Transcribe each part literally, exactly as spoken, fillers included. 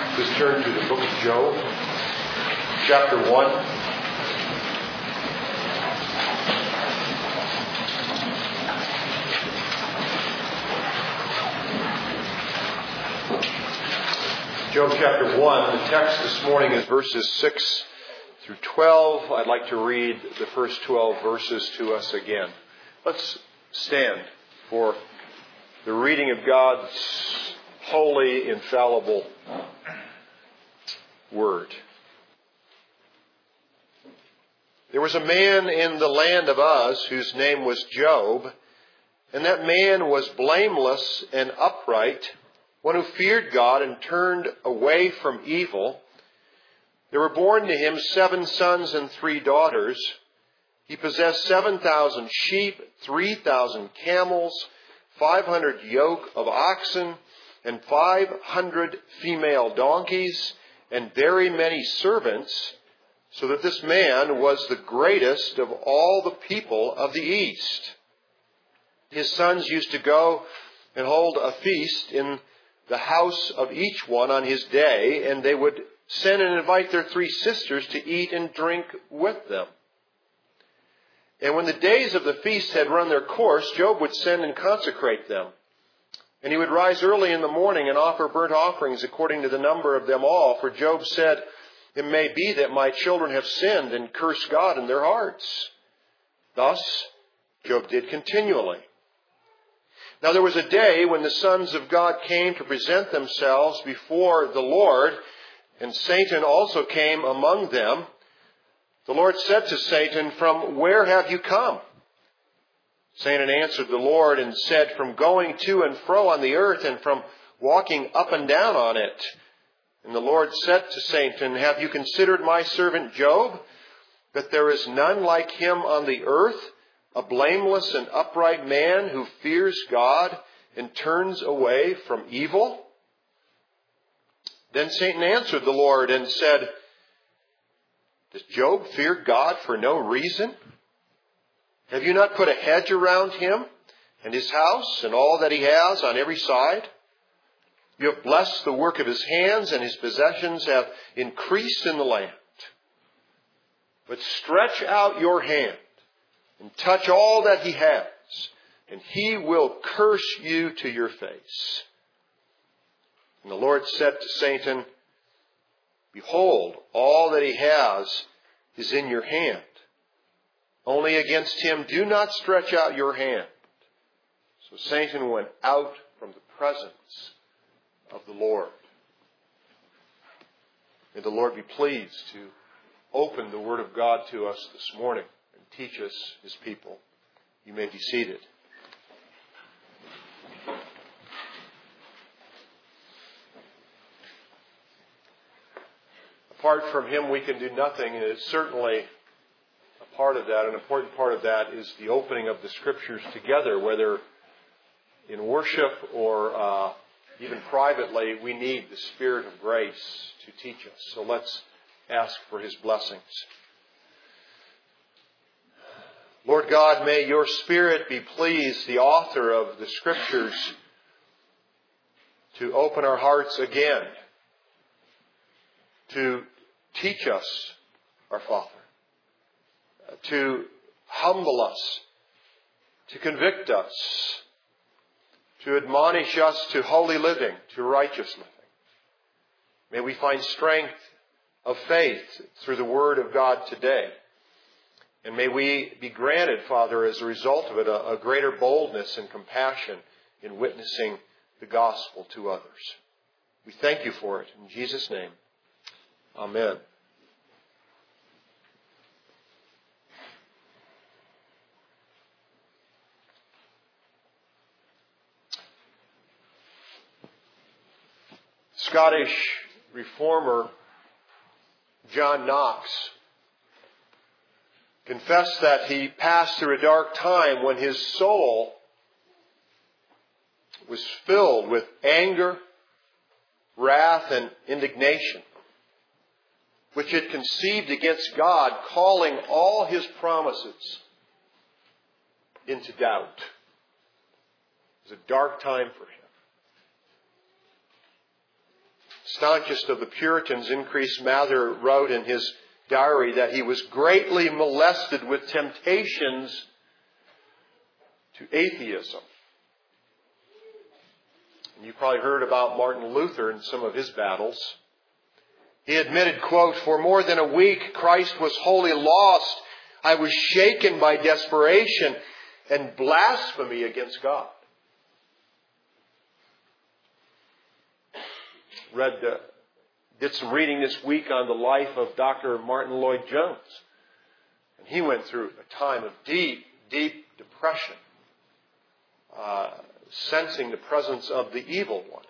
Let's turn to the book of Job, chapter one. Job chapter one. The text this morning is verses six through twelve. I'd like to read the first twelve verses to us again. Let's stand for the reading of God's holy, infallible word. There was a man in the land of Uz whose name was Job, and that man was blameless and upright, one who feared God and turned away from evil. There were born to him seven sons and three daughters. He possessed seven thousand sheep, three thousand camels, five hundred yoke of oxen, and five hundred female donkeys, and very many servants, so that this man was the greatest of all the people of the East. His sons used to go and hold a feast in the house of each one on his day, and they would send and invite their three sisters to eat and drink with them. And when the days of the feast had run their course, Job would send and consecrate them. And he would rise early in the morning and offer burnt offerings according to the number of them all. For Job said, "It may be that my children have sinned and cursed God in their hearts." Thus Job did continually. Now there was a day when the sons of God came to present themselves before the Lord, and Satan also came among them. The Lord said to Satan, "From where have you come?" Satan answered the Lord and said, "From going to and fro on the earth, and from walking up and down on it." And the Lord said to Satan, "Have you considered my servant Job, that there is none like him on the earth, a blameless and upright man who fears God and turns away from evil?" Then Satan answered the Lord and said, "Does Job fear God for no reason? Have you not put a hedge around him and his house and all that he has on every side? You have blessed the work of his hands, and his possessions have increased in the land. But stretch out your hand and touch all that he has, and he will curse you to your face." And the Lord said to Satan, "Behold, all that he has is in your hand. Only against him do not stretch out your hand." So Satan went out from the presence of the Lord. May the Lord be pleased to open the Word of God to us this morning and teach us His people. You may be seated. Apart from Him, we can do nothing, and it's certainly a part of that, an important part of that is the opening of the Scriptures together, whether in worship or uh, even privately. We need the Spirit of grace to teach us. So let's ask for His blessings. Lord God, may your Spirit be pleased, the author of the Scriptures, to open our hearts again, to teach us, our Father, to humble us, to convict us, to admonish us to holy living, to righteous living. May we find strength of faith through the Word of God today. And may we be granted, Father, as a result of it, a, a greater boldness and compassion in witnessing the gospel to others. We thank you for it. In Jesus' name, amen. Scottish reformer John Knox confessed that he passed through a dark time when his soul was filled with anger, wrath, and indignation, which it conceived against God, calling all His promises into doubt. It was a dark time for him. staunchest of the Puritans, Increase Mather, wrote in his diary that he was greatly molested with temptations to atheism. And you probably heard about Martin Luther and some of his battles. He admitted, quote, "For more than a week Christ was wholly lost. I was shaken by desperation and blasphemy against God." Read, uh, did some reading this week on the life of Doctor Martin Lloyd-Jones. And he went through a time of deep, deep depression, uh, sensing the presence of the evil one.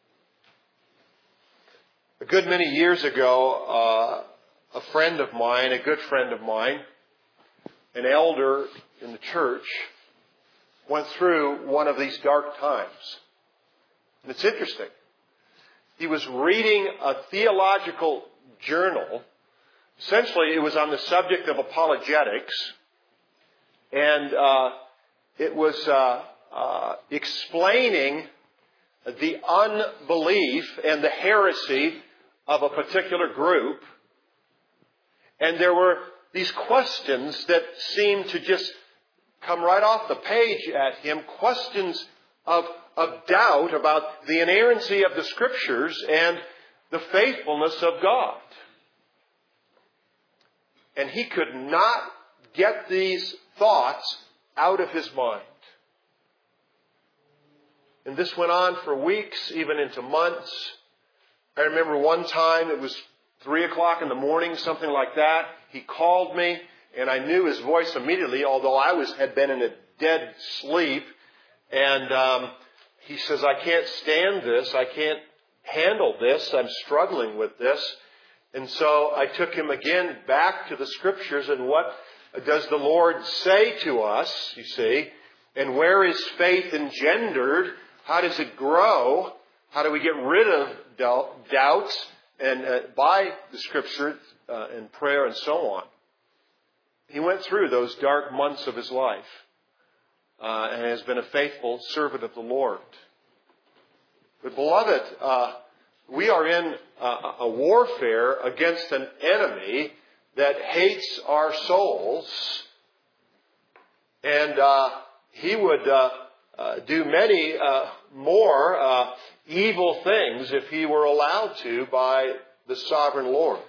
A good many years ago, uh, a friend of mine, a good friend of mine, an elder in the church, went through one of these dark times. And it's interesting. He was reading a theological journal. Essentially, it was on the subject of apologetics. And uh, it was uh, uh, explaining the unbelief and the heresy of a particular group. And there were these questions that seemed to just come right off the page at him. Questions of, of doubt about the inerrancy of the Scriptures and the faithfulness of God. And he could not get these thoughts out of his mind. And this went on for weeks, even into months. I remember one time, it was three o'clock in the morning, something like that. He called me, and I knew his voice immediately, although I was had been in a dead sleep. And um, he says, "I can't stand this. I can't handle this. I'm struggling with this." And so I took him again back to the Scriptures. And what does the Lord say to us, you see? And where is faith engendered? How does it grow? How do we get rid of doubts and uh, by the Scripture uh, and prayer and so on? He went through those dark months of his life uh, and has been a faithful servant of the Lord. But beloved, uh, we are in a, a warfare against an enemy that hates our souls, and uh, he would uh, uh, do many uh, more uh, evil things if he were allowed to by the sovereign Lord.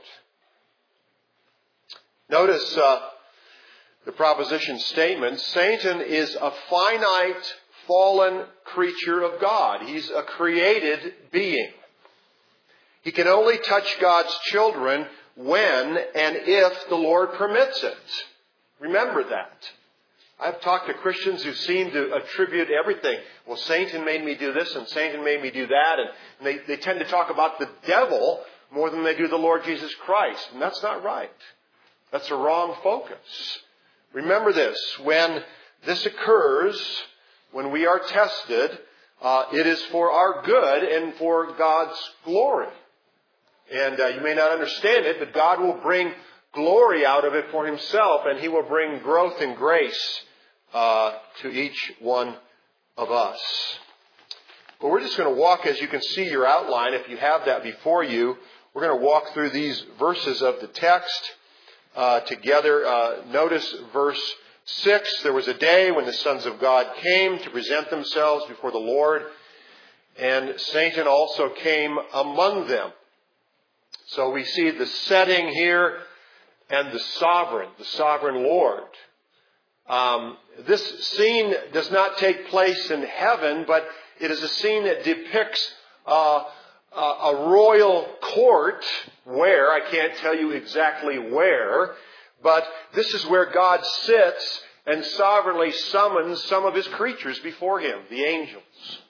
Notice uh, the proposition statement. Satan is a finite, fallen creature of God. He's a created being. He can only touch God's children when and if the Lord permits it. Remember that. I've talked to Christians who seem to attribute everything. Well, Satan made me do this and Satan made me do that. And they, they tend to talk about the devil more than they do the Lord Jesus Christ. And that's not right. That's a wrong focus. Remember this. When this occurs, when we are tested, uh, it is for our good and for God's glory. And uh, you may not understand it, but God will bring glory out of it for Himself, and He will bring growth and grace uh, to each one of us. But we're just going to walk, as you can see your outline, if you have that before you, we're going to walk through these verses of the text uh, together. Uh, notice verse six. There was a day when the sons of God came to present themselves before the Lord, and Satan also came among them. So we see the setting here and the sovereign, the sovereign Lord. Um, this scene does not take place in heaven, but it is a scene that depicts uh, a, a royal court where, I can't tell you exactly where, but this is where God sits and sovereignly summons some of His creatures before Him, the angels.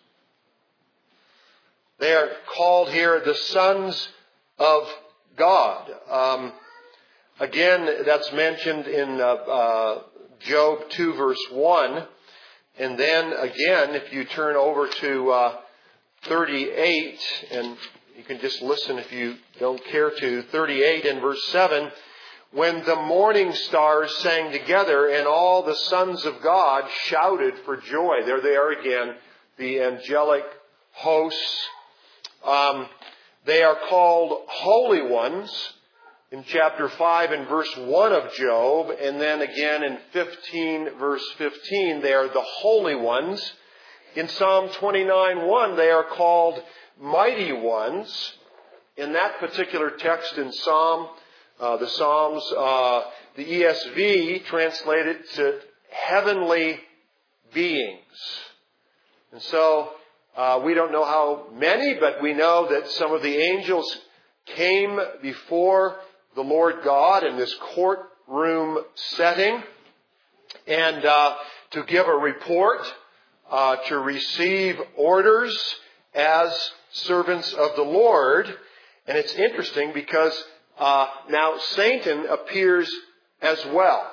They are called here the sons of God. Um, again, that's mentioned in uh, uh, Job two verse one. And then again, if you turn over to uh, thirty-eight, and you can just listen if you don't care to, thirty-eight and verse seven, when the morning stars sang together and all the sons of God shouted for joy. There they are again, the angelic hosts. Um, They are called holy ones in chapter five and verse one of Job, and then again in fifteen verse fifteen, they are the holy ones. In Psalm twenty-nine one, they are called mighty ones. In that particular text in Psalm, uh, the Psalms, uh, the E S V translated to heavenly beings. And so, uh, we don't know how many, but we know that some of the angels came before the Lord God in this courtroom setting and uh, to give a report, uh, to receive orders as servants of the Lord. And it's interesting because uh, now Satan appears as well.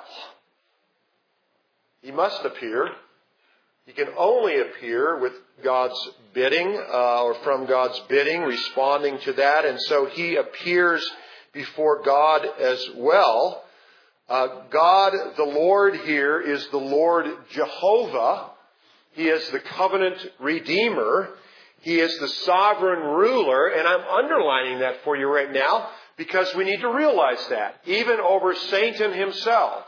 He must appear. He can only appear with God's bidding, uh, or from God's bidding, responding to that. And so he appears before God as well. Uh, God, the Lord here, is the Lord Jehovah. He is the covenant redeemer. He is the sovereign ruler. And I'm underlining that for you right now because we need to realize that. Even over Satan himself.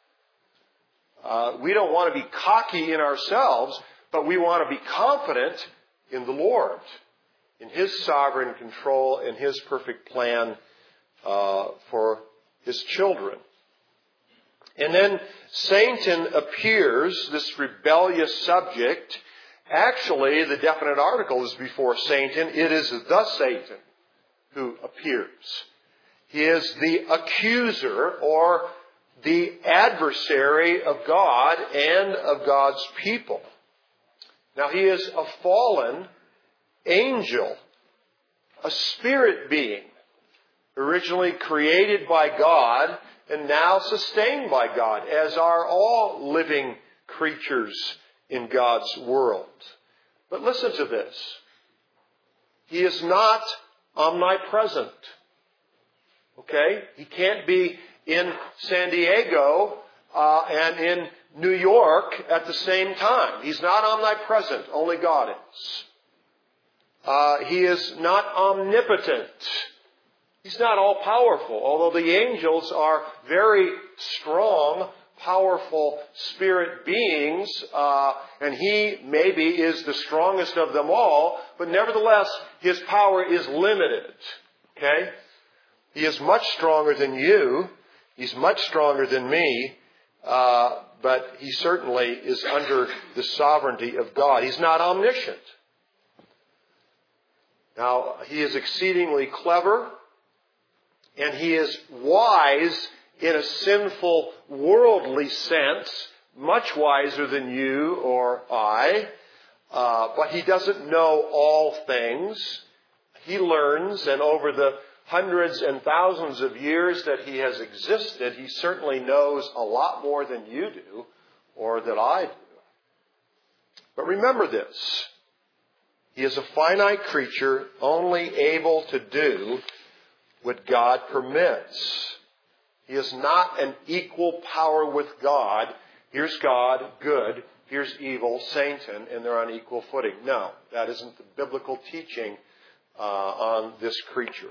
Uh, we don't want to be cocky in ourselves, but we want to be confident in the Lord, in His sovereign control, in His perfect plan uh, for His children. And then Satan appears, this rebellious subject. Actually, the definite article is before Satan. It is the Satan who appears. He is the accuser or the adversary of God and of God's people. Now, he is a fallen angel, a spirit being, originally created by God and now sustained by God, as are all living creatures in God's world. But listen to this. He is not omnipresent. Okay? He can't be in San Diego uh, and in New York at the same time. He's not omnipresent. Only God is. Uh, he is not omnipotent. He's not all-powerful, although the angels are very strong, powerful spirit beings, uh, and he maybe is the strongest of them all, but nevertheless, his power is limited. Okay? He is much stronger than you. He's much stronger than me, uh, but he certainly is under the sovereignty of God. He's not omniscient. Now, he is exceedingly clever, and he is wise in a sinful, worldly sense, much wiser than you or I, uh, but he doesn't know all things. He learns, and over the hundreds and thousands of years that he has existed, he certainly knows a lot more than you do or that I do. But remember this. He is a finite creature only able to do what God permits. He is not an equal power with God. Here's God, good. Here's evil, Satan, and they're on equal footing. No, that isn't the biblical teaching uh, on this creature.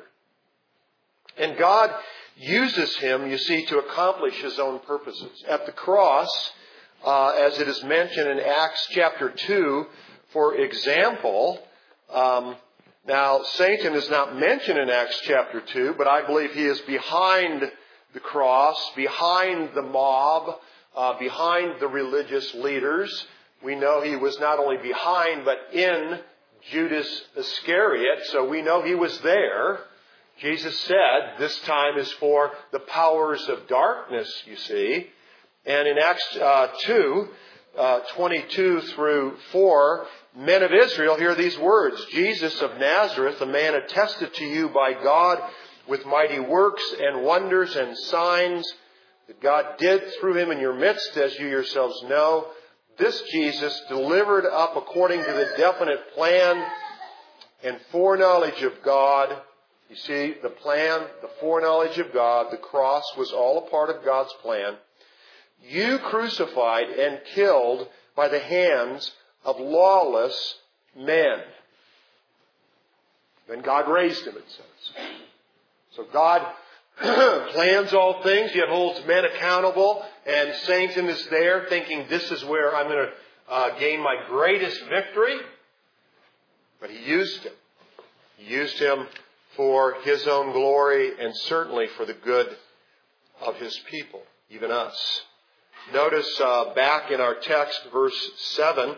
And God uses him, you see, to accomplish his own purposes. At the cross, uh, as it is mentioned in Acts chapter two, for example, um, now Satan is not mentioned in Acts chapter two, but I believe he is behind the cross, behind the mob, uh, behind the religious leaders. We know he was not only behind, but in Judas Iscariot, so we know he was there. Jesus said, this time is for the powers of darkness, you see. And in Acts uh, two, uh, twenty-two through four, men of Israel, hear these words. Jesus of Nazareth, a man attested to you by God with mighty works and wonders and signs that God did through him in your midst, as you yourselves know. This Jesus, delivered up according to the definite plan and foreknowledge of God. You see, the plan, the foreknowledge of God, the cross was all a part of God's plan. You crucified and killed by the hands of lawless men. Then God raised him, it says. So God plans all things, yet holds men accountable, and Satan is there thinking, this is where I'm going to uh, gain my greatest victory. But he used him. He used him for his own glory and certainly for the good of his people, even us. Notice uh, back in our text, verse seven,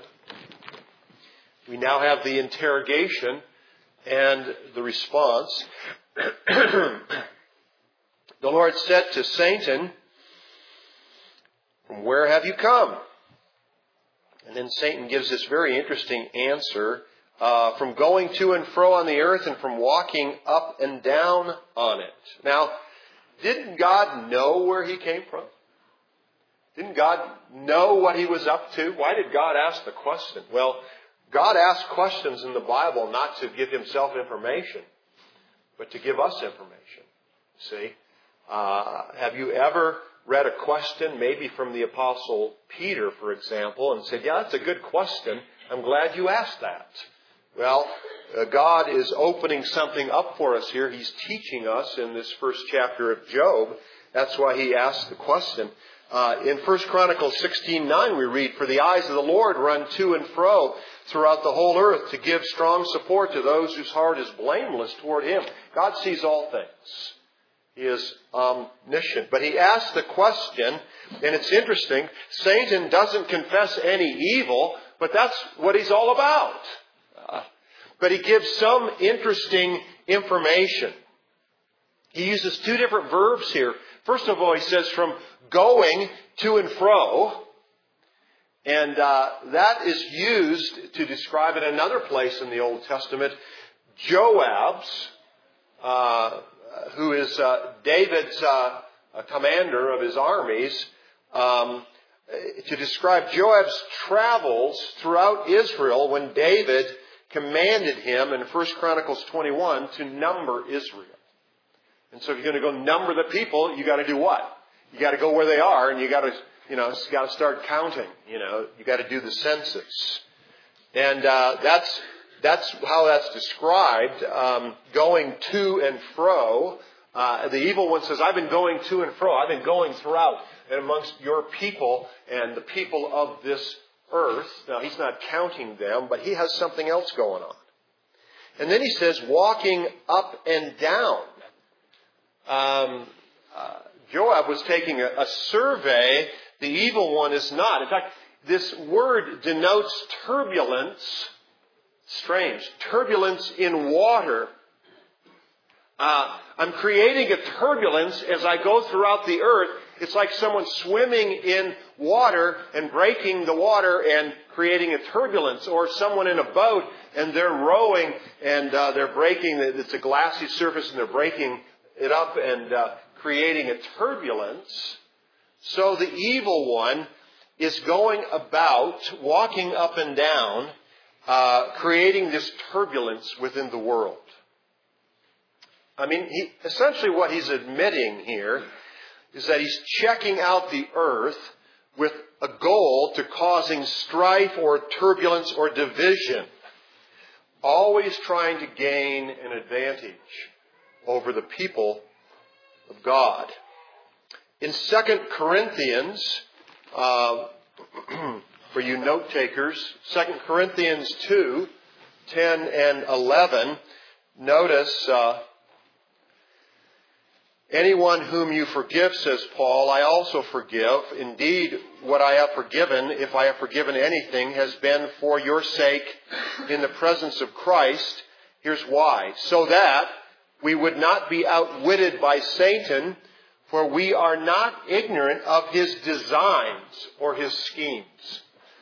we now have the interrogation and the response. The Lord said to Satan, "From where have you come?" And then Satan gives this very interesting answer, uh, from going to and fro on the earth and from walking up and down on it. Now, didn't God know where he came from? Didn't God know what he was up to? Why did God ask the question? Well, God asked questions in the Bible not to give himself information, but to give us information. See? Uh, have you ever read a question, maybe from the Apostle Peter, for example, and said, yeah, that's a good question. I'm glad you asked that. Well, uh, God is opening something up for us here. He's teaching us in this first chapter of Job. That's why he asked the question. Uh, in First Chronicles sixteen nine we read, "For the eyes of the Lord run to and fro throughout the whole earth to give strong support to those whose heart is blameless toward him." God sees all things. He is omniscient. But he asks the question, and it's interesting, Satan doesn't confess any evil, but that's what he's all about. Uh, but he gives some interesting information. He uses two different verbs here. First of all, he says from going to and fro. And uh, that is used to describe in another place in the Old Testament, Joab's, uh, who is uh, David's uh, commander of his armies, um, to describe Joab's travels throughout Israel when David commanded him in First Chronicles twenty-one to number Israel. And so if you're going to go number the people, you got to do what? You got to go where they are, and you got to, you know, you got to start counting. You know, you got to do the census, and uh, that's that's how that's described. Um, going to and fro. Uh, the evil one says, "I've been going to and fro. I've been going throughout and amongst your people and the people of this earth." Now he's not counting them, but he has something else going on. And then he says, "Walking up and down." Um, uh, Joab was taking a, a survey. The evil one is not. In fact, this word denotes turbulence. Strange. Turbulence in water. Uh, I'm creating a turbulence as I go throughout the earth. It's like someone swimming in water and breaking the water and creating a turbulence. Or someone in a boat and they're rowing and uh, they're breaking. It's a glassy surface and they're breaking it up and uh, creating a turbulence. So the evil one is going about, walking up and down, uh, creating this turbulence within the world. I mean, he, essentially what he's admitting here is that he's checking out the earth with a goal to causing strife or turbulence or division, always trying to gain an advantage over the people of God. In Second Corinthians, uh, for you note takers, Second Corinthians two, ten and eleven, notice, uh, anyone whom you forgive, says Paul, I also forgive. Indeed, what I have forgiven, if I have forgiven anything, has been for your sake in the presence of Christ. Here's why. So that we would not be outwitted by Satan, for we are not ignorant of his designs or his schemes.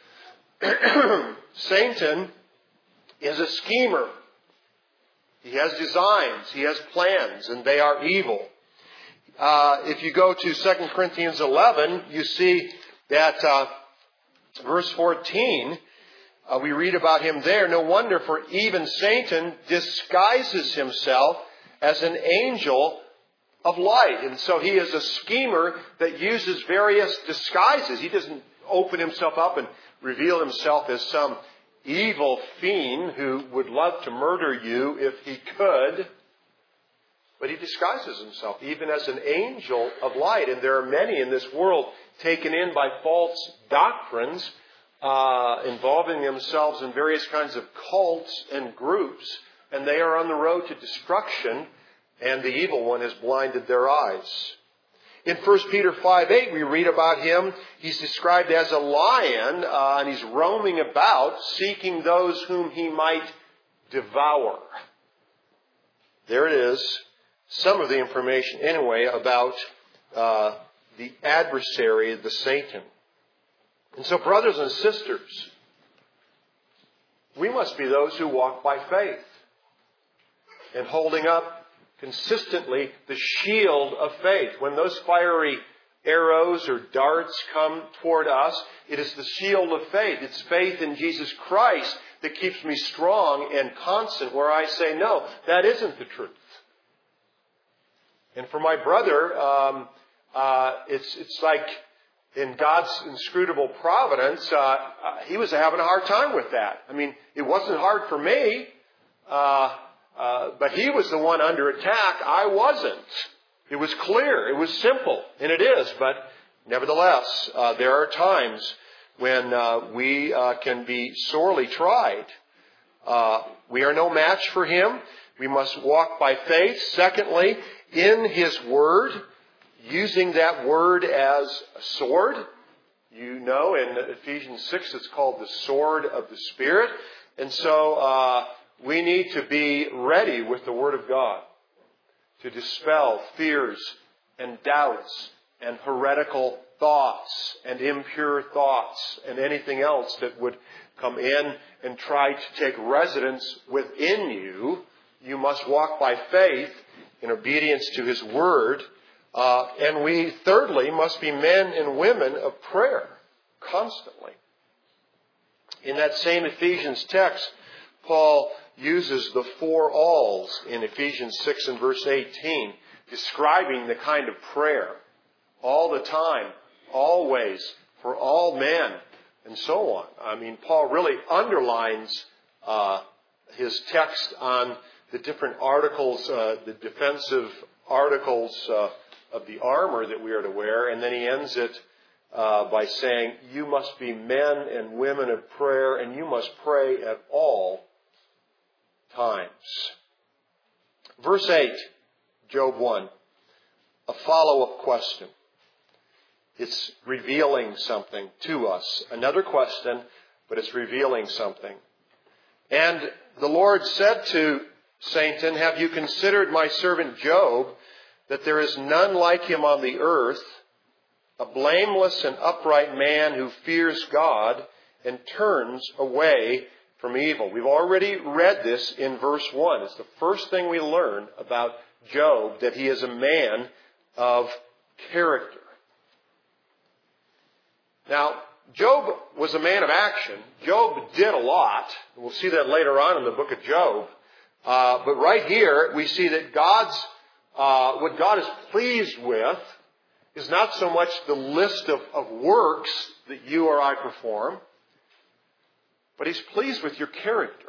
Satan is a schemer. He has designs, he has plans, and they are evil. Uh, if you go to Second Corinthians eleven, you see that uh, verse fourteen, uh, we read about him there. No wonder, for even Satan disguises himself as an angel of light. And so he is a schemer that uses various disguises. He doesn't open himself up and reveal himself as some evil fiend who would love to murder you if he could. But he disguises himself even as an angel of light. And there are many in this world taken in by false doctrines, uh, involving themselves in various kinds of cults and groups. And they are on the road to destruction, and the evil one has blinded their eyes. In First Peter five eight, we read about him. He's described as a lion, uh, and he's roaming about, seeking those whom he might devour. There it is. Some of the information, anyway, about uh, the adversary, the Satan. And so, brothers and sisters, we must be those who walk by faith and holding up consistently the shield of faith. When those fiery arrows or darts come toward us, it is the shield of faith. It's faith in Jesus Christ that keeps me strong and constant, where I say, no, that isn't the truth. And for my brother, um, uh, it's it's like in God's inscrutable providence, uh, uh, he was having a hard time with that. I mean, it wasn't hard for me, uh, uh, but he was the one under attack. I wasn't. It was clear. It was simple. And it is. But nevertheless, uh, there are times when uh, we uh, can be sorely tried. Uh, we are no match for him. We must walk by faith. Secondly, in his word, using that word as a sword. You know, in Ephesians six, it's called the sword of the Spirit. And so uh, we need to be ready with the word of God to dispel fears and doubts and heretical thoughts and impure thoughts and anything else that would come in and try to take residence within you. You must walk by faith in obedience to his word. Uh, and we, thirdly, must be men and women of prayer constantly. In that same Ephesians text, Paul uses the four alls in Ephesians six and verse eighteen, describing the kind of prayer all the time, always, for all men, and so on. I mean, Paul really underlines uh, his text on the different articles, uh, the defensive articles uh, of the armor that we are to wear, and then he ends it uh, by saying, you must be men and women of prayer, and you must pray at all times. Verse eight, Job one, a follow-up question. It's revealing something to us. Another question, but it's revealing something. And the Lord said to Satan, have you considered my servant Job, that there is none like him on the earth, a blameless and upright man who fears God and turns away from evil? We've already read this in verse one. It's the first thing we learn about Job, that he is a man of character. Now, Job was a man of action. Job did a lot. We'll see that later on in the book of Job. Uh, but right here, we see that God's, uh, what God is pleased with is not so much the list of, of works that you or I perform, but He's pleased with your character.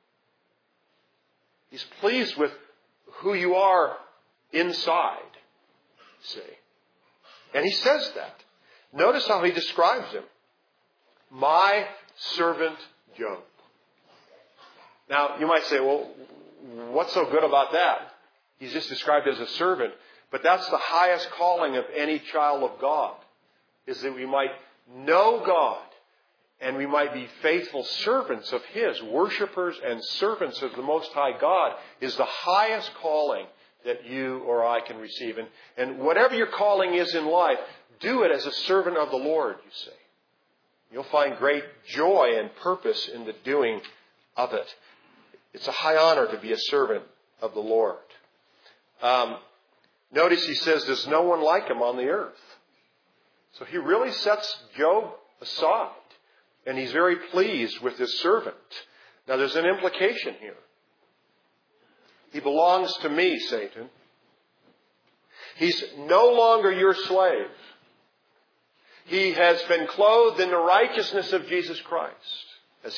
He's pleased with who you are inside, see. And He says that. Notice how He describes him. My servant Job. Now, you might say, well, what's so good about that? He's just described as a servant. But that's the highest calling of any child of God, is that we might know God and we might be faithful servants of His, worshipers and servants of the Most High God, is the highest calling that you or I can receive. And, and whatever your calling is in life, do it as a servant of the Lord, you see. You'll find great joy and purpose in the doing of it. It's a high honor to be a servant of the Lord. Um, notice he says there's no one like him on the earth. So he really sets Job aside. And he's very pleased with his servant. Now there's an implication here. He belongs to me, Satan. He's no longer your slave. He has been clothed in the righteousness of Jesus Christ as he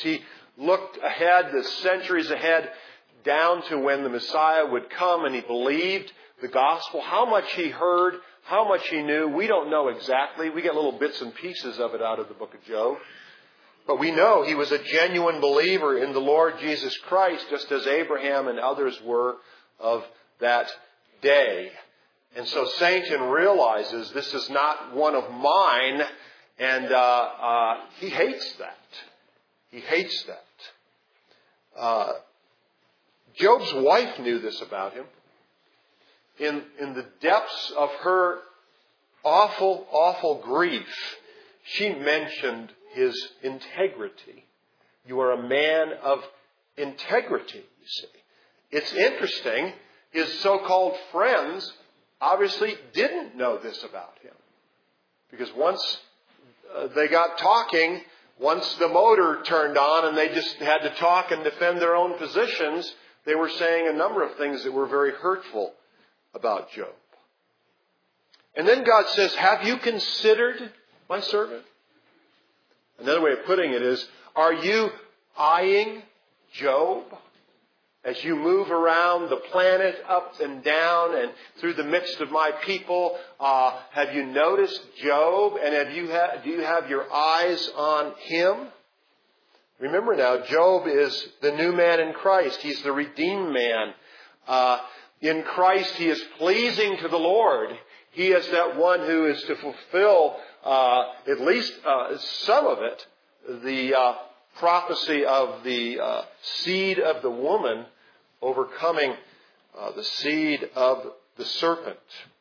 looked ahead, the centuries ahead, down to when the Messiah would come, and he believed the gospel. How much he heard, how much he knew, we don't know exactly. We get little bits and pieces of it out of the book of Job. But we know he was a genuine believer in the Lord Jesus Christ, just as Abraham and others were of that day. And so Satan realizes this is not one of mine, and uh, uh, he hates that. He hates that. Uh, Job's wife knew this about him. In, in the depths of her awful, awful grief, she mentioned his integrity. You are a man of integrity, you see. It's interesting, his so-called friends obviously didn't know this about him. Because once uh, they got talking, once the motor turned on and they just had to talk and defend their own positions, they were saying a number of things that were very hurtful about Job. And then God says, have you considered my servant? Another way of putting it is, are you eyeing Job as you move around the planet up and down and through the midst of my people? Uh, have you noticed Job, and have you ha- do you have your eyes on him? Remember now, Job is the new man in Christ. He's the redeemed man. Uh, in Christ, he is pleasing to the Lord. He is that one who is to fulfill uh, at least uh, some of it, the uh, prophecy of the uh, seed of the woman overcoming uh, the seed of the serpent.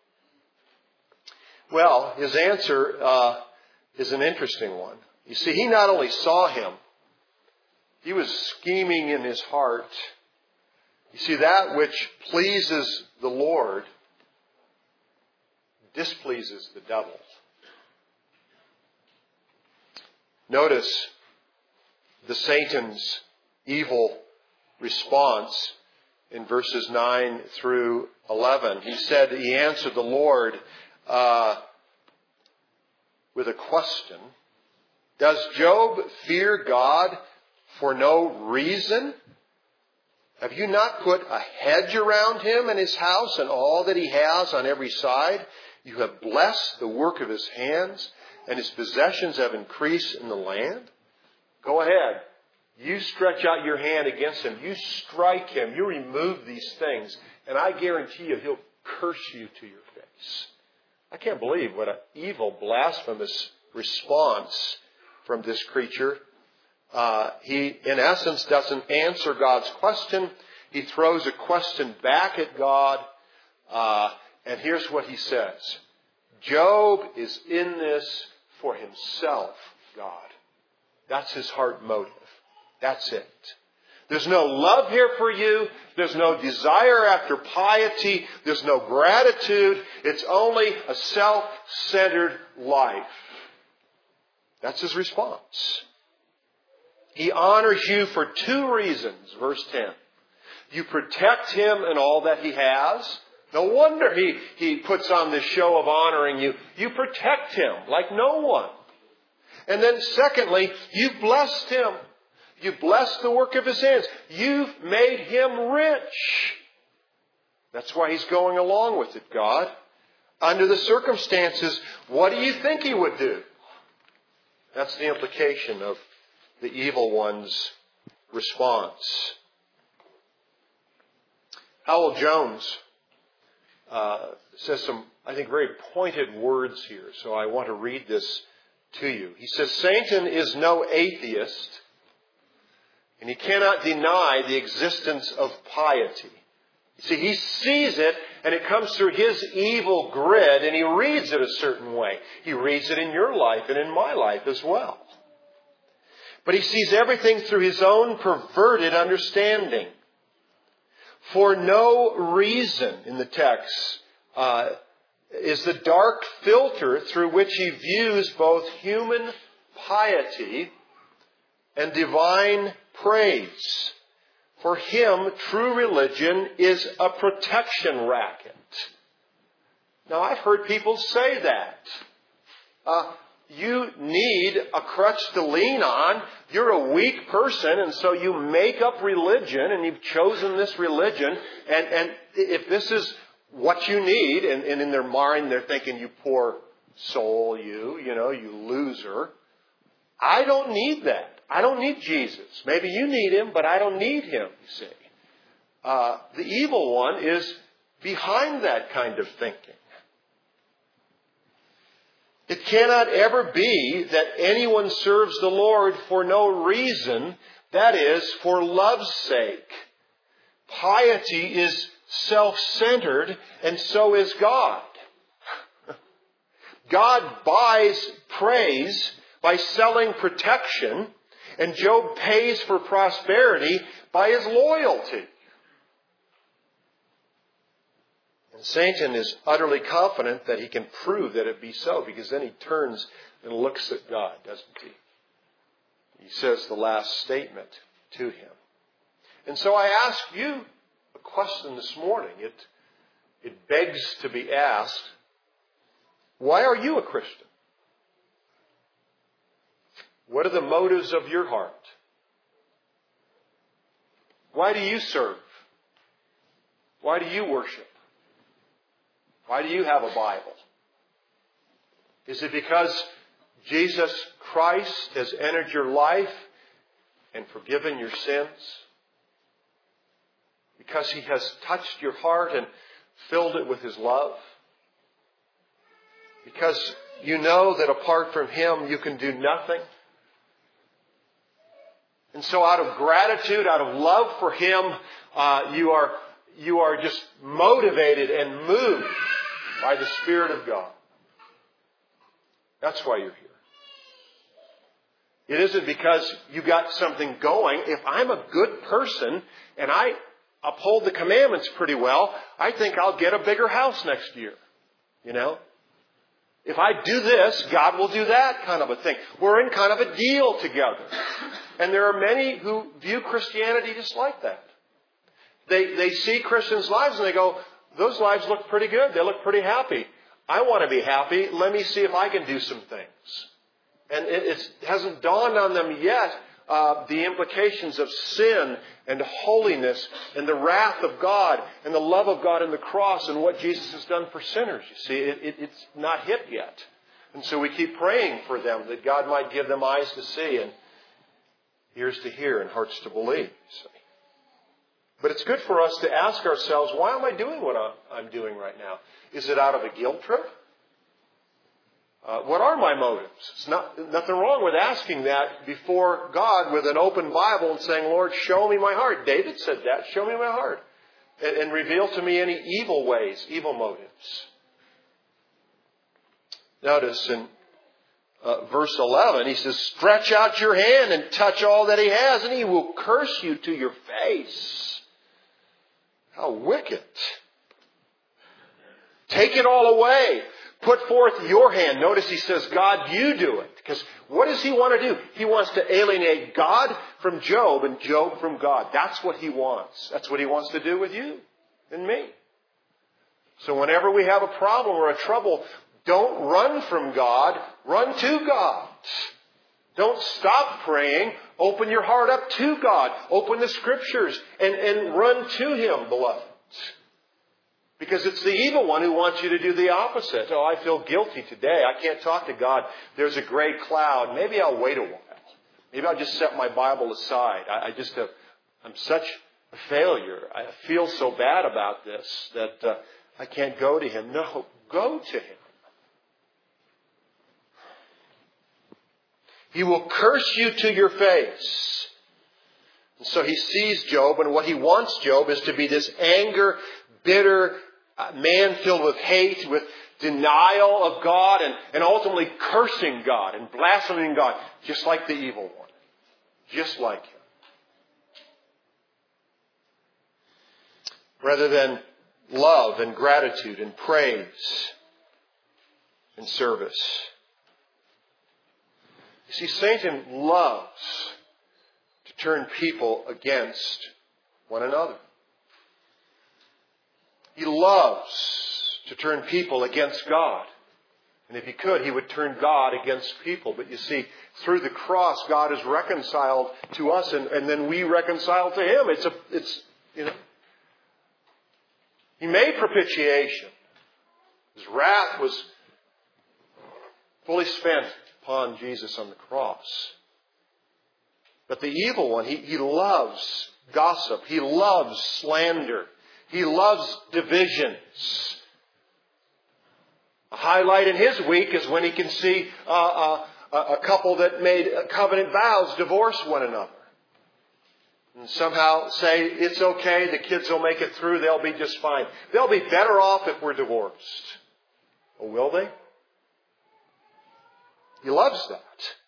Well, his answer uh, is an interesting one. You see, he not only saw him, he was scheming in his heart. You see, that which pleases the Lord displeases the devil. Notice the Satan's evil response in verses nine through eleven. He said, he answered the Lord uh, with a question. Does Job fear God for no reason? Have you not put a hedge around him and his house and all that he has on every side? You have blessed the work of his hands, and his possessions have increased in the land. Go ahead. You stretch out your hand against him. You strike him. You remove these things. And I guarantee you, he'll curse you to your face. I can't believe what an evil, blasphemous response from this creature. Uh, he, in essence, doesn't answer God's question. He throws a question back at God. Uh, and here's what he says. Job is in this for himself, God. That's his heart motive. That's it. There's no love here for you. There's no desire after piety. There's no gratitude. It's only a self-centered life. That's his response. He honors you for two reasons. Verse ten. You protect him and all that he has. No wonder he, he puts on this show of honoring you. You protect him like no one. And then secondly, you've blessed him. You've blessed the work of his hands. You've made him rich. That's why he's going along with it, God. Under the circumstances, what do you think he would do? That's the implication of the evil one's response. Howell Jones uh, says some, I think, very pointed words here. So I want to read this to you. He says, Satan is no atheist, and he cannot deny the existence of piety. You see, he sees it, and it comes through his evil grid, and he reads it a certain way. He reads it in your life and in my life as well. But he sees everything through his own perverted understanding. For no reason, in the text, uh, is the dark filter through which he views both human piety and divine praise. For him, true religion is a protection racket. Now, I've heard people say that. Uh, you need a crutch to lean on. You're a weak person, and so you make up religion, and you've chosen this religion. And, and if this is what you need, and, and in their mind they're thinking, you poor soul, you, you know, you loser. I don't need that. I don't need Jesus. Maybe you need Him, but I don't need Him, you see. Uh, the evil one is behind that kind of thinking. It cannot ever be that anyone serves the Lord for no reason, that is, for love's sake. Piety is self-centered, and so is God. God buys praise by selling protection, and Job pays for prosperity by his loyalty. And Satan is utterly confident that he can prove that it be so, because then he turns and looks at God, doesn't he? He says the last statement to him. And so I ask you a question this morning. It, it begs to be asked, why are you a Christian? What are the motives of your heart? Why do you serve? Why do you worship? Why do you have a Bible? Is it because Jesus Christ has entered your life and forgiven your sins? Because He has touched your heart and filled it with His love? Because you know that apart from Him you can do nothing? And so out of gratitude, out of love for Him, uh, you are you are just motivated and moved by the Spirit of God. That's why you're here. It isn't because you got something going. If I'm a good person and I uphold the commandments pretty well, I think I'll get a bigger house next year. You know? If I do this, God will do that kind of a thing. We're in kind of a deal together. And there are many who view Christianity just like that. They they see Christians' lives and they go, those lives look pretty good. They look pretty happy. I want to be happy. Let me see if I can do some things. And it, it hasn't dawned on them yet uh, the implications of sin and holiness and the wrath of God and the love of God in the cross and what Jesus has done for sinners. You see, it, it, it's not hit yet. And so we keep praying for them that God might give them eyes to see and ears to hear and hearts to believe. You see. But it's good for us to ask ourselves, why am I doing what I'm doing right now? Is it out of a guilt trip? Uh, what are my motives? It's not nothing wrong with asking that before God with an open Bible and saying, Lord, show me my heart. David said that. Show me my heart. And, and reveal to me any evil ways, evil motives. Notice in uh, verse eleven, he says, stretch out your hand and touch all that he has, and he will curse you to your face. How wicked. Take it all away. Put forth your hand. Notice he says, God, you do it. Because what does he want to do? He wants to alienate God from Job and Job from God. That's what he wants. That's what he wants to do with you and me. So whenever we have a problem or a trouble, don't run from God. Run to God. Don't stop praying. Open your heart up to God. Open the Scriptures and, and run to Him, beloved. Because it's the evil one who wants you to do the opposite. Oh, I feel guilty today. I can't talk to God. There's a gray cloud. Maybe I'll wait a while. Maybe I'll just set my Bible aside. I, I just have, I'm such a failure. I feel so bad about this that uh, I can't go to Him. No, go to Him. He will curse you to your face. And so he sees Job, and what he wants Job is to be this anger, bitter man filled with hate, with denial of God, and, and ultimately cursing God and blaspheming God, just like the evil one. Just like him. Rather than love and gratitude and praise and service. You see, Satan loves to turn people against one another. He loves to turn people against God And if he could, he would turn God against people. But you see, through the cross, God is reconciled to us, and, and then we reconcile to him. It's a, it's, you know, he made propitiation. His wrath was fully spent upon Jesus on the cross. But the evil one, he, he loves gossip. He loves slander. He loves divisions. A highlight in his week is when he can see uh, uh, a couple that made covenant vows divorce one another. And somehow say, it's okay, the kids will make it through, they'll be just fine. They'll be better off if we're divorced. Oh, will they? He loves that.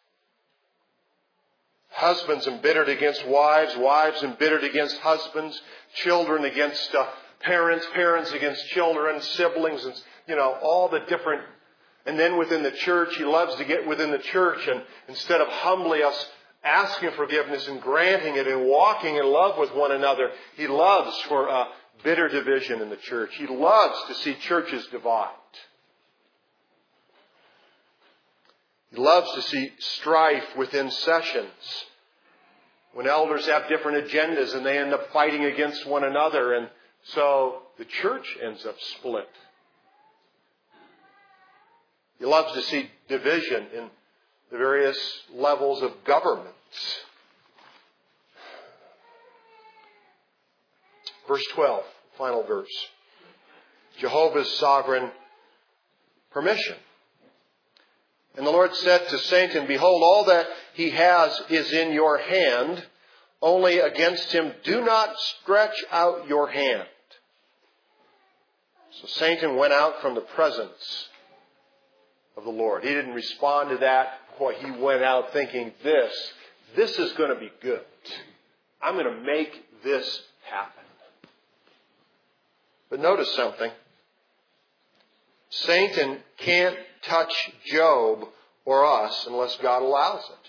Husbands embittered against wives, wives embittered against husbands, children against uh, parents, parents against children, siblings, and you know, all the different. And then within the church, he loves to get within the church, and instead of humbly us asking forgiveness and granting it and walking in love with one another, he loves for uh, bitter division in the church. He loves to see churches divide. He loves to see strife within sessions when elders have different agendas and they end up fighting against one another, and so the church ends up split. He loves to see division in the various levels of governments. Verse twelve, final verse. Jehovah's sovereign permission. And the Lord said to Satan, behold, all that he has is in your hand. Only against him do not stretch out your hand. So Satan went out from the presence of the Lord. He didn't respond to that. Boy, he went out thinking, this, this is going to be good. I'm going to make this happen. But notice something. Satan can't touch Job or us unless God allows it.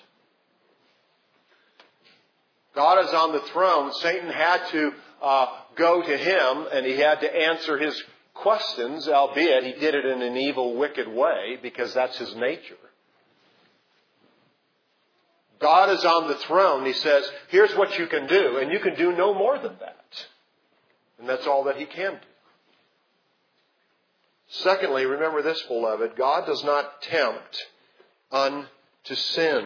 God is on the throne. Satan had to uh, go to him, and he had to answer his questions, albeit he did it in an evil, wicked way, because that's his nature. God is on the throne. He says, here's what you can do, and you can do no more than that. And that's all that he can do. Secondly, remember this, beloved, God does not tempt unto sin.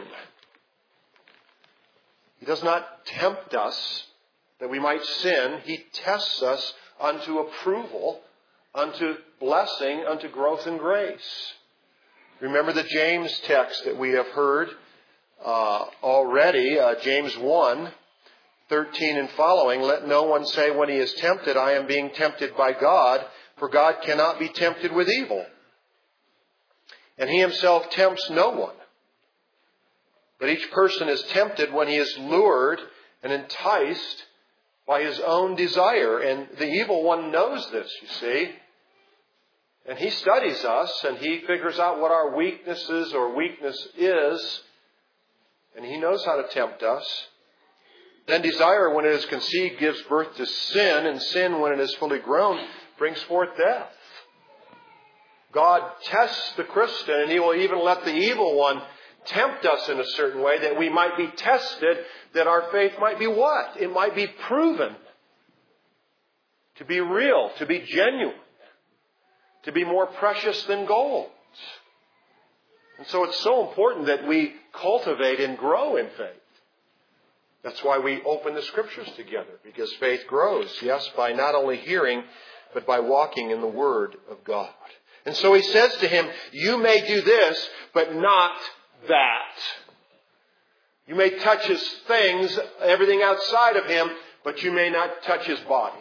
He does not tempt us that we might sin. He tests us unto approval, unto blessing, unto growth in grace. Remember the James text that we have heard uh, already, uh, James one, thirteen and following. Let no one say when he is tempted, I am being tempted by God, for God cannot be tempted with evil. And he himself tempts no one. But each person is tempted when he is lured and enticed by his own desire. And the evil one knows this, you see. And he studies us, and he figures out what our weaknesses or weakness is. And he knows how to tempt us. Then desire, when it is conceived, gives birth to sin. And sin, when it is fully grown, brings forth death. God tests the Christian, and he will even let the evil one tempt us in a certain way that we might be tested, that our faith might be what? It might be proven to be real, to be genuine, to be more precious than gold. And so it's so important that we cultivate and grow in faith. That's why we open the Scriptures together, because faith grows, yes, by not only hearing, but by walking in the Word of God. And so he says to him, you may do this, but not that. You may touch his things, everything outside of him, but you may not touch his body.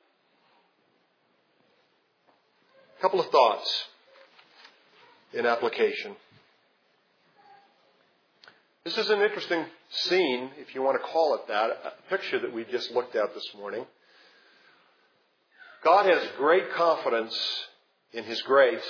A couple of thoughts in application. This is an interesting scene, if you want to call it that, a picture that we just looked at this morning. God has great confidence in his grace.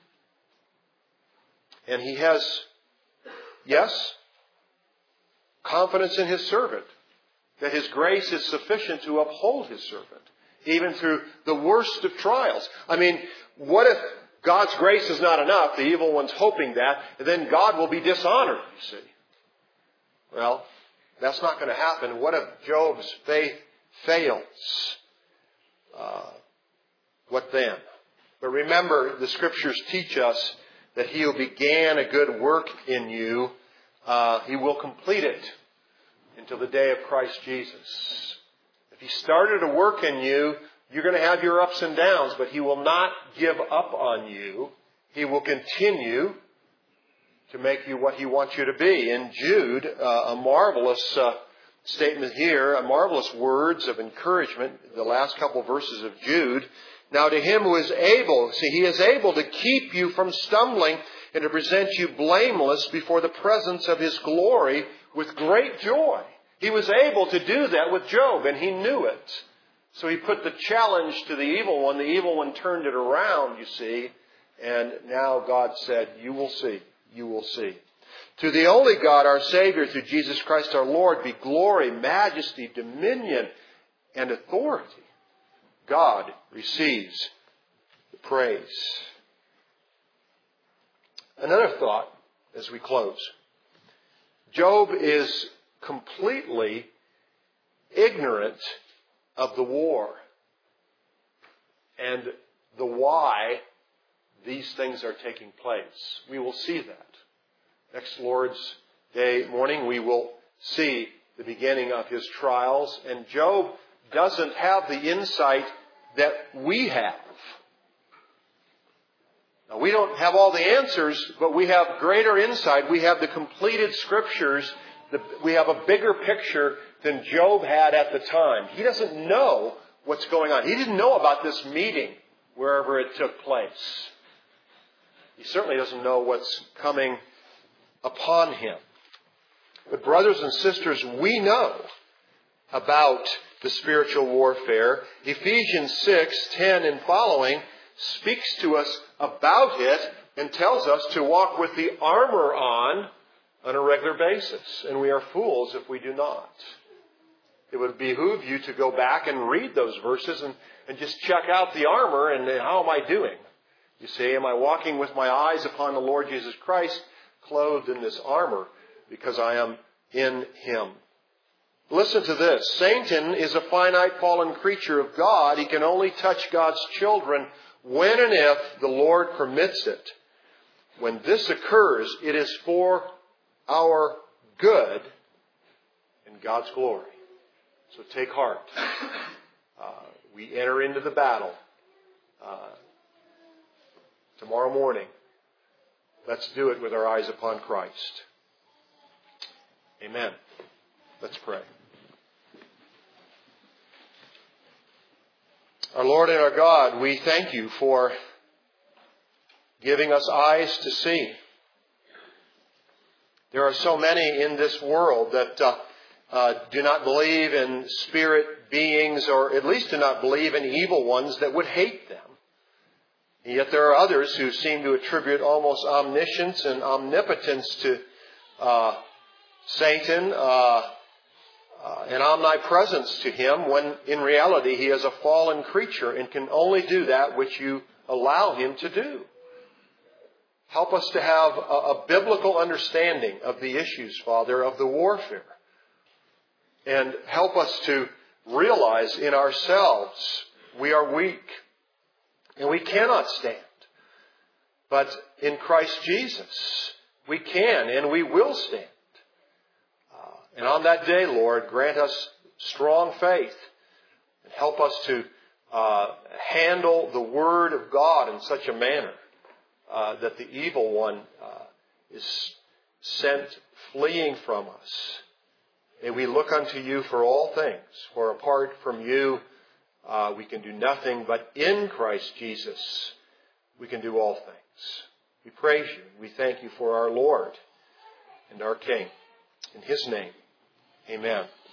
And he has, yes, confidence in his servant. That his grace is sufficient to uphold his servant, even through the worst of trials. I mean, what if God's grace is not enough. The evil one's hoping that. And then God will be dishonored, you see. Well, that's not going to happen. What if Job's faith fails? Uh, what then? But remember, the Scriptures teach us that He who began a good work in you, uh, He will complete it until the day of Christ Jesus. If He started a work in you, you're going to have your ups and downs, but He will not give up on you. He will continue to make you what He wants you to be. In Jude, uh, a marvelous uh, statement here, a marvelous words of encouragement, the last couple verses of Jude. Now to Him who is able, see, He is able to keep you from stumbling and to present you blameless before the presence of His glory with great joy. He was able to do that with Job, and He knew it. So He put the challenge to the evil one. The evil one turned it around, you see. And now God said, you will see. You will see. To the only God, our Savior, through Jesus Christ our Lord, be glory, majesty, dominion, and authority. God receives the praise. Another thought as we close. Job is completely ignorant of the war and the why these things are taking place. We will see that. Next Lord's Day morning, we will see the beginning of his trials. And Job doesn't have the insight that we have. Now, we don't have all the answers, but we have greater insight. We have the completed Scriptures. We have a bigger picture than Job had at the time. He doesn't know what's going on. He didn't know about this meeting wherever it took place. He certainly doesn't know what's coming upon him. But brothers and sisters, we know about the spiritual warfare. Ephesians six, ten and following speaks to us about it and tells us to walk with the armor on on a regular basis. And we are fools if we do not. It would behoove you to go back and read those verses and, and just check out the armor and how am I doing? You say, am I walking with my eyes upon the Lord Jesus Christ, clothed in this armor, because I am in Him? Listen to this. Satan is a finite fallen creature of God. He can only touch God's children when and if the Lord permits it. When this occurs, it is for our good and God's glory. So take heart. Uh, we enter into the battle uh, tomorrow morning. Let's do it with our eyes upon Christ. Amen. Let's pray. Our Lord and our God, we thank You for giving us eyes to see. There are so many in this world that uh, uh, do not believe in spirit beings, or at least do not believe in evil ones that would hate them. And yet there are others who seem to attribute almost omniscience and omnipotence to uh, Satan uh, uh, and omnipresence to him, when in reality he is a fallen creature and can only do that which You allow him to do. Help us to have a, a biblical understanding of the issues, Father, of the warfare. And help us to realize in ourselves we are weak and we cannot stand. But in Christ Jesus, we can and we will stand. Uh, and on that day, Lord, grant us strong faith and help us to uh, handle the Word of God in such a manner Uh, that the evil one uh, is sent fleeing from us. May we look unto You for all things, for apart from You uh, we can do nothing, but in Christ Jesus we can do all things. We praise You. We thank You for our Lord and our King. In His name, amen.